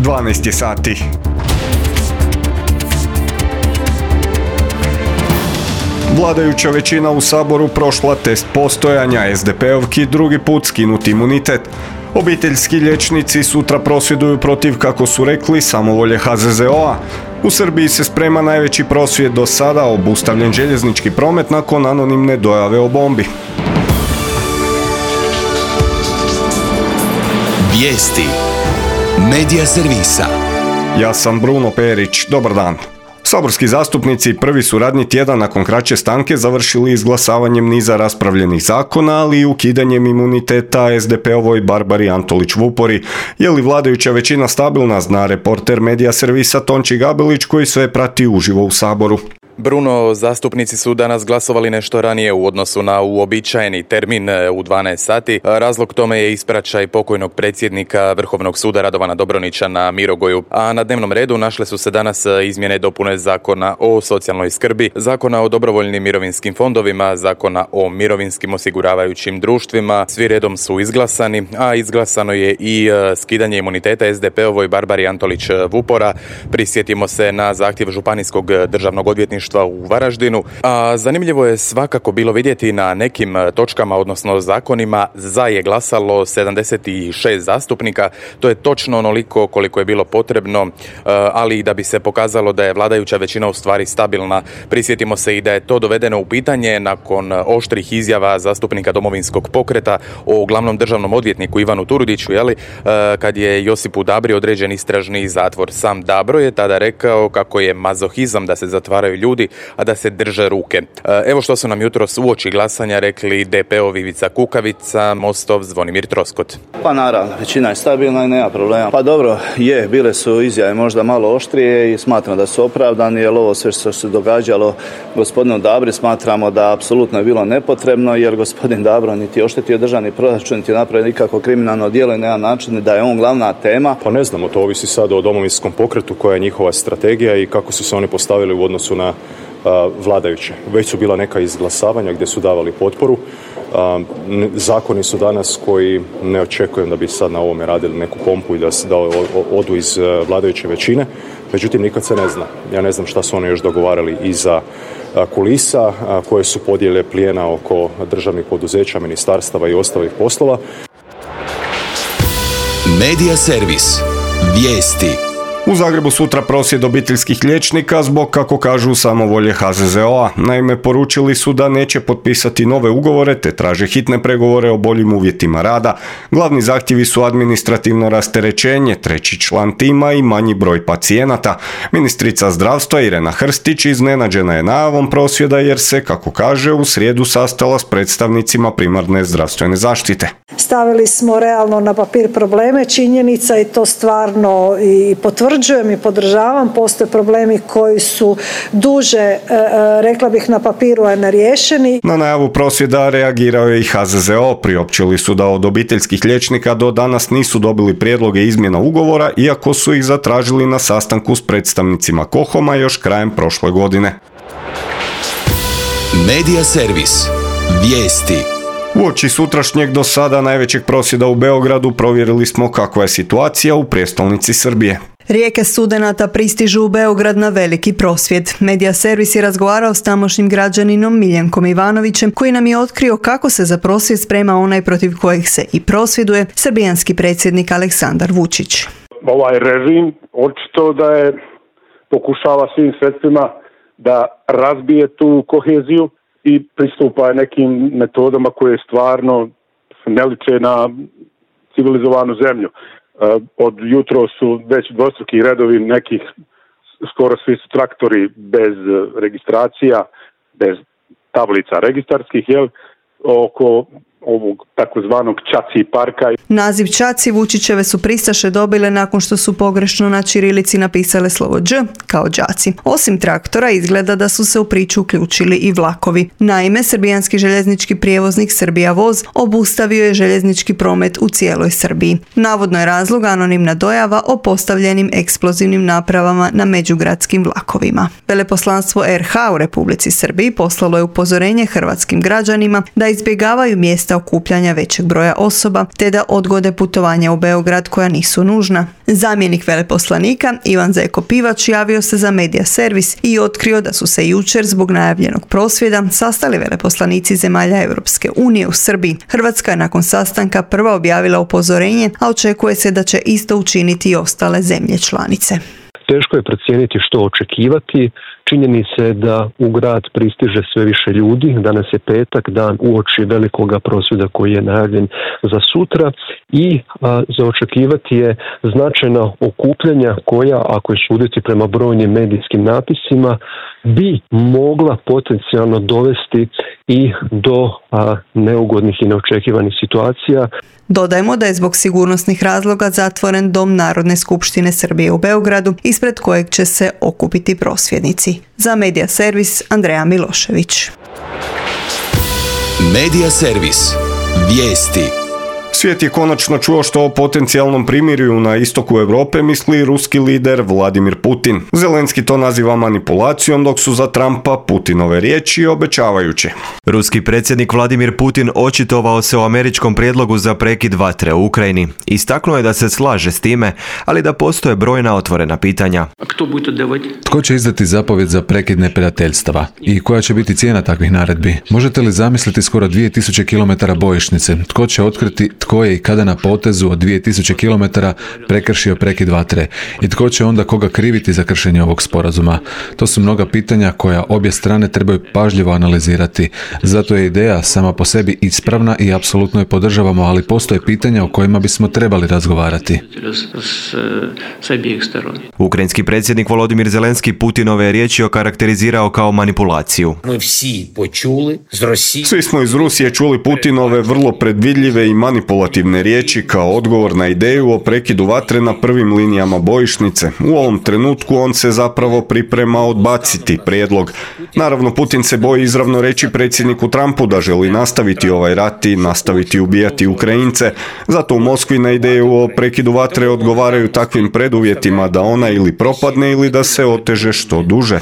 12 sati. Vladajuća većina u Saboru prošla test postojanja, SDP-ovki drugi put skinuti imunitet. Obiteljski liječnici sutra prosvjeduju protiv, kako su rekli, samovolje HZZO-a. U Srbiji se sprema najveći prosvjed do sada, obustavljen željeznički promet nakon anonimne dojave o bombi. Vijesti Medija servisa. Ja sam Bruno Perić, dobar dan. Saborski zastupnici prvi su radni tjedan nakon kraće stanke završili izglasavanjem niza raspravljenih zakona, ali i ukidanjem imuniteta SDP-ovoj Barbari Antolić-Vupori. Je li vladajuća većina stabilna, zna reporter Medija servisa Tonči Gabelić koji sve prati uživo u Saboru. Bruno, zastupnici su danas glasovali nešto ranije u odnosu na uobičajeni termin u 12 sati. Razlog tome je ispraćaj pokojnog predsjednika Vrhovnog suda Radovana Dobronića na Mirogoju. A na dnevnom redu našle su se danas izmjene i dopune Zakona o socijalnoj skrbi, Zakona o dobrovoljnim mirovinskim fondovima, Zakona o mirovinskim osiguravajućim društvima. Svi redom su izglasani, a izglasano je i skidanje imuniteta SDP-ovoj Barbari Antolić-Vupora. Prisjetimo se na zahtjev Županijskog državnog odvjetništva u Varaždinu. A zanimljivo je svakako bilo vidjeti na nekim točkama, odnosno zakonima, za je glasalo 76 zastupnika. To je točno onoliko koliko je bilo potrebno, ali i da bi se pokazalo da je vladajuća većina u stvari stabilna. Prisjetimo se i da je to dovedeno u pitanje nakon oštrih izjava zastupnika Domovinskog pokreta o glavnom državnom odvjetniku Ivanu Turudiću, kad je Josipu Dabri određen istražni zatvor. Sam Dabro je tada rekao kako je mazohizam da se zatvaraju ljudi, a da se drže ruke. Evo što su nam jutros uoči glasanja rekli DP-ov Ivica Kukavica, Mostov Zvonimir Troskot. Pa naravno, većina je stabilna i nema problema. Pa dobro, bile su izjave možda malo oštrije i smatram da su opravdani, jer ovo sve što se događalo gospodinu Dabri smatramo da apsolutno je bilo nepotrebno, jer gospodin Dabro niti oštetio državni proračun, niti napravio nikako kriminalno djelo i nema način da je on glavna tema. Pa ne znamo, to ovisi sad o Domovinskom pokretu, koja je njihova strategija i kako su se oni postavili u odnosu na vladajuće. Već su bila neka izglasavanja gdje su davali potporu. Zakoni su danas koji ne očekujem da bi sad na ovome radili neku pompu i da odu iz vladajuće većine. Međutim, nikad se ne zna. Ja ne znam šta su oni još dogovarali iza kulisa, koje su podjele plijena oko državnih poduzeća, ministarstava i ostalih poslova. Medija servis. Vijesti. U Zagrebu sutra prosvjed obiteljskih liječnika zbog, kako kažu, samovolje HZZO-a. Naime, poručili su da neće potpisati nove ugovore te traže hitne pregovore o boljim uvjetima rada. Glavni zahtjevi su administrativno rasterećenje, treći član tima i manji broj pacijenata. Ministrica zdravstva Irena Hrstić iznenađena je najavom prosvjeda jer se, kako kaže, u srijedu sastala s predstavnicima primarne zdravstvene zaštite. Stavili smo realno na papir probleme, činjenica i to stvarno i potvrđujem i podržavam. Postoje problemi koji su duže, rekla bih, na papiru, a neriješeni. Na najavu prosvjeda reagirao je i HZZO. Priopćili su da od obiteljskih liječnika do danas nisu dobili prijedloge izmjena ugovora, iako su ih zatražili na sastanku s predstavnicima KOHOM-a još krajem prošle godine. Medija servis. Vijesti. Uoči sutrašnjeg do sada najvećeg prosvjeda u Beogradu provjerili smo kakva je situacija u prijestolnici Srbije. Rijeke studenata pristižu u Beograd na veliki prosvjed. Medija servis je razgovarao s tamošnjim građaninom Miljenkom Ivanovićem, koji nam je otkrio kako se za prosvjed sprema onaj protiv kojih se i prosvjeduje srbijanski predsjednik Aleksandar Vučić. Ovaj režim očito da je pokušava svim sredstvima da razbije tu koheziju i pristupa nekim metodama koje stvarno ne liče na civilizovanu zemlju. Od jutro su već dvostruki redovi, nekih skoro svi su traktori bez registracija, bez tablica registarskih, oko ovog takozvanog Čaci parka. Naziv Čaci Vučićeve su pristaše dobile nakon što su pogrešno na ćirilici napisale slovo Đ kao đaci. Osim traktora, izgleda da su se u priču uključili i vlakovi. Naime, srbijanski željeznički prijevoznik Srbija Voz obustavio je željeznički promet u cijeloj Srbiji. Navodno je razlog anonimna dojava o postavljenim eksplozivnim napravama na međugradskim vlakovima. Veleposlanstvo RH u Republici Srbiji poslalo je upozorenje hrvatskim građanima da izbjegavaju mjesta mjesta okupljanja većeg broja osoba, te da odgode putovanja u Beograd koja nisu nužna. Zamjenik veleposlanika Ivan Zeko Pivač javio se za Medija servis i otkrio da su se jučer zbog najavljenog prosvjeda sastali veleposlanici zemalja Europske unije u Srbiji. Hrvatska je nakon sastanka prva objavila upozorenje, a očekuje se da će isto učiniti i ostale zemlje članice. Teško je procijeniti što očekivati. Činjenica je da u grad pristiže sve više ljudi. Danas je petak, dan uoči velikoga prosvjeda koji je najavljen za sutra i za očekivati je značajna okupljanja koja, ako je suditi prema brojnim medijskim napisima, bi mogla potencijalno dovesti i do neugodnih i neočekivanih situacija. Dodajmo da je zbog sigurnosnih razloga zatvoren Dom Narodne skupštine Srbije u Beogradu, ispred kojeg će se okupiti prosvjednici. Za Medija servis Andreja Milošević. Medija servis. Vijesti. Svijet je konačno čuo što o potencijalnom primirju na istoku Europe misli ruski lider Vladimir Putin. Zelenski to naziva manipulacijom, dok su za Trumpa Putinove riječi obećavajuće. Ruski predsjednik Vladimir Putin očitovao se o američkom prijedlogu za prekid vatre u Ukrajini. Istaknuo je da se slaže s time, ali da postoje brojna otvorena pitanja. Tko će izdati zapovjed za prekid neprijateljstava? I koja će biti cijena takvih naredbi? Možete li zamisliti skoro 2000 km bojišnice? Tko će otkriti tko je i kada na potezu od 2000 km prekršio prekid vatre? I tko će onda koga kriviti za kršenje ovog sporazuma? To su mnoga pitanja koja obje strane trebaju pažljivo analizirati. Zato je ideja sama po sebi ispravna i apsolutno je podržavamo, ali postoje pitanja o kojima bismo trebali razgovarati. Ukrajinski predsjednik Volodimir Zelenski Putinove je riječi okarakterizirao kao manipulaciju. Svi smo iz Rusije čuli Putinove vrlo predvidljive i manipulativne riječi kao odgovor na ideju o prekidu vatre na prvim linijama bojišnice. U ovom trenutku on se zapravo priprema odbaciti prijedlog. Naravno, Putin se boji izravno reći predsjedniku Trumpu da želi nastaviti ovaj rat i nastaviti ubijati Ukrajince. Zato u Moskvi na ideju o prekidu vatre odgovaraju takvim preduvjetima da ona ili propadne ili da se oteže što duže.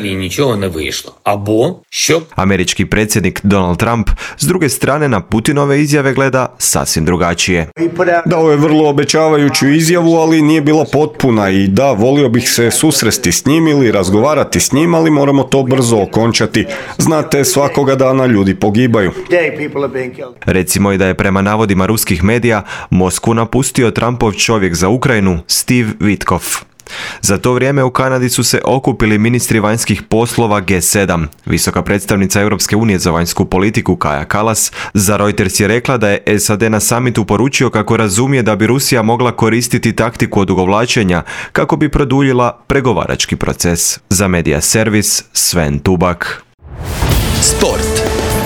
Američki predsjednik Donald Trump s druge strane na Putinove izjave gleda sasvim drugačije. Dao je vrlo obećavajuću izjavu, ali nije bila potpuna i da, volio bih se susresti s njim ili razgovarati s njim, ali moramo to brzo okončati. Znate, svakoga dana ljudi pogibaju. Recimo i da je prema navodima ruskih medija Moskvu napustio Trumpov čovjek za Ukrajinu Steve Witkoff. Za to vrijeme u Kanadi su se okupili ministri vanjskih poslova G7. Visoka predstavnica Europske unije za vanjsku politiku Kaja Kallas za Reuters je rekla da je SAD na samitu poručio kako razumije da bi Rusija mogla koristiti taktiku odugovlačenja kako bi produljila pregovarački proces. Za Medija servis Sven Tubak. Sport.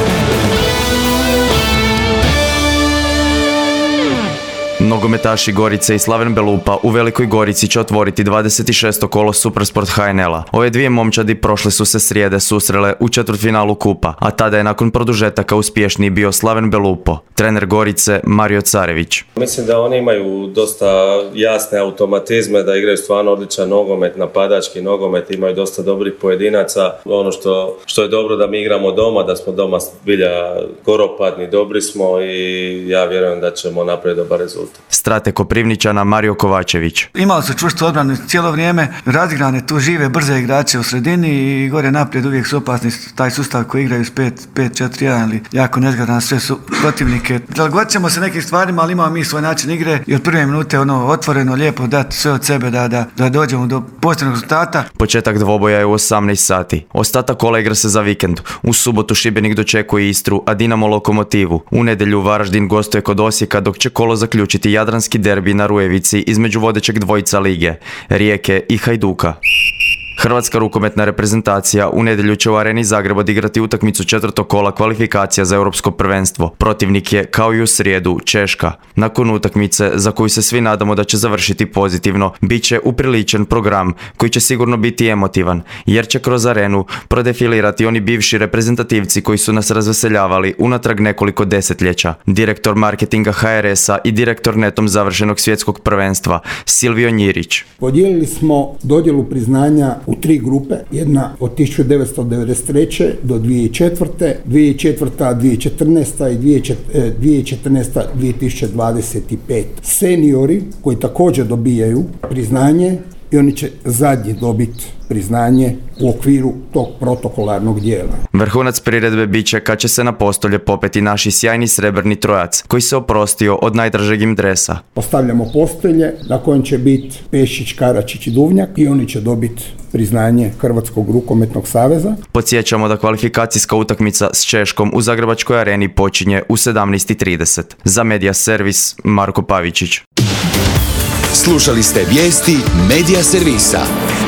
Nogometaši Gorice i Slaven Belupa u Velikoj Gorici će otvoriti 26. kolo Supersport HNL-a. Ove dvije momčadi prošle su se srijede susrele u četvrtfinalu kupa, a tada je nakon produžetaka uspješniji bio Slaven Belupo, trener Gorice Mario Carević. Mislim da oni imaju dosta jasne automatizme, da igraju stvarno odličan nogomet, napadački nogomet, imaju dosta dobrih pojedinaca. Ono što je dobro da mi igramo doma, da smo doma zbilja goropadni, dobri smo i ja vjerujem da ćemo napraviti dobar rezultat. Strate Koprivničana Mario Kovačević. Imali su čvrstu odbranu cijelo vrijeme, razigrane tu žive, brze igrače u sredini i gore naprijed uvijek su opasni taj sustav koji igraju s 5-4-1 ili jako nezgodan sve su protivnike. Prilagodit ćemo se nekim stvarima, ali imamo mi svoj način igre i od prve minute otvoreno, lijepo dati sve od sebe da dođemo do pozitivnog rezultata. Početak dvoboja je u 18 sati. Ostatak kola igra se za vikend. U subotu Šibenik dočekuje Istru, a Dinamo Lokomotivu. U nedjelju Varaždin gostuje kod Osijeka, dok će kolo zaključiti jadranski derbi na Rujevici između vodećeg dvojica lige, Rijeke i Hajduka. Hrvatska rukometna reprezentacija u nedjelju će u Areni Zagreb odigrati utakmicu četvrtog kola kvalifikacija za europsko prvenstvo. Protivnik je, kao i u srijedu, Češka. Nakon utakmice, za koju se svi nadamo da će završiti pozitivno, bit će upriličen program koji će sigurno biti emotivan, jer će kroz arenu prodefilirati oni bivši reprezentativci koji su nas razveseljavali unatrag nekoliko desetljeća. Direktor marketinga HRS-a i direktor netom završenog svjetskog prvenstva, Silvio Njirić. Podijelili smo dodjelu priznanja u 3 grupe, jedna od 1993. do 2004. 2014. i 2014. 2025. Seniori koji također dobijaju priznanje i oni će zadnji dobiti priznanje u okviru tog protokolarnog dijela. Vrhunac priredbe bit će kad će se na postolje popeti naši sjajni srebrni trojac, koji se oprostio od najdražeg im dresa. Postavljamo postelje na kojem će biti Pešić, Karačić i Duvnjak i oni će dobiti priznanje Hrvatskog rukometnog saveza. Podsjećamo da kvalifikacijska utakmica s Češkom u Zagrebačkoj areni počinje u 17:30. Za Media Servis, Marko Pavičić. Slušali ste vijesti Media Servisa.